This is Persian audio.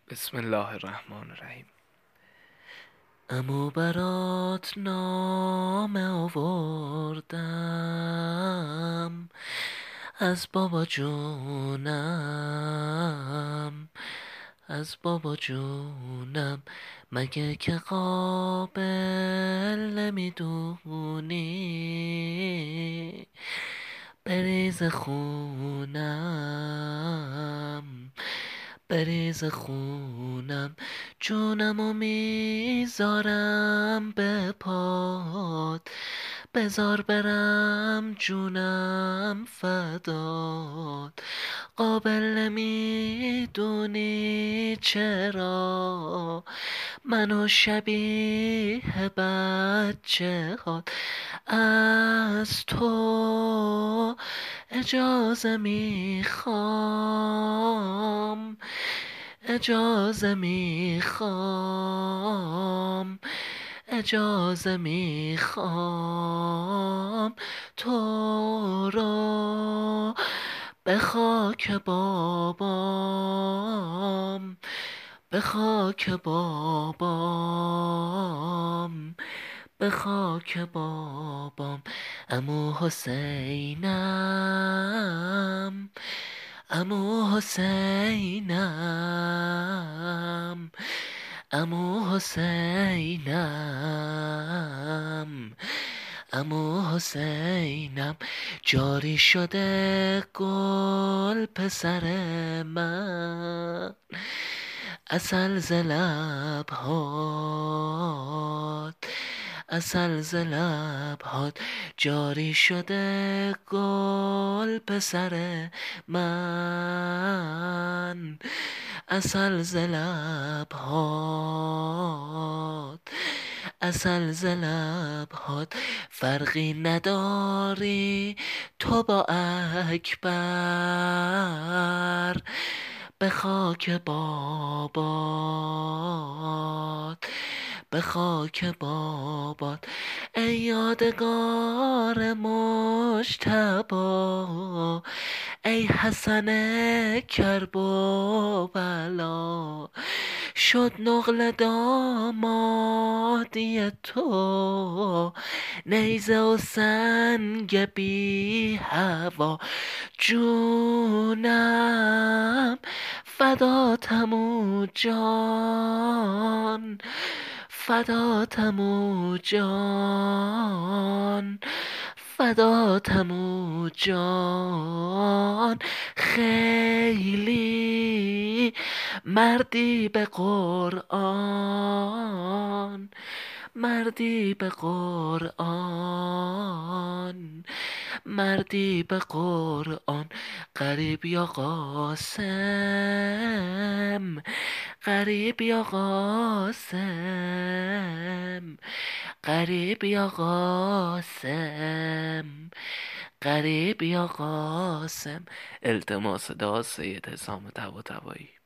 بسم الله الرحمن الرحیم. امو برات نامه آوردم از بابا جونم، از بابا جونم. مگه که قابل نمیدونی بریز خونم، بریز خونم. جونمو میذارم به پات، بذار برم جونم فدات. قابل نمیدونی چرا منو شبیه بچه هات. از تو اجازه میخوام، اجازه میخوام، اجازه میخوام تو رو به خاک بابام، به خاک بابام، به خاک بابام. عمو حسینم، عمو حسینم، عمو حسینم، عمو حسینم. جاری شده گل پسر من، عسل ز لبهات، عسل ز لبهات. جاری شده گل پسر من، عسل ز لبهات، عسل ز لبهات. فرقی نداری تو با اکبر، به خاک بابات، به خاک بابات. ای یادگار مجتبی، ای حسن کربلا. شد نقل دامادی تو، نیزه و سنگ بی هوا. جونم فداتم و جان، فداتم و جان، فداتم و جان. خیلی مردی به قرآن، مردی به قرآن، مردی به قرآن. غریب یا قاسم، غریب یا قاسم، غریب یا قاسم، غریب یا قاسم. التماس دعا سید حسام طباطبایی.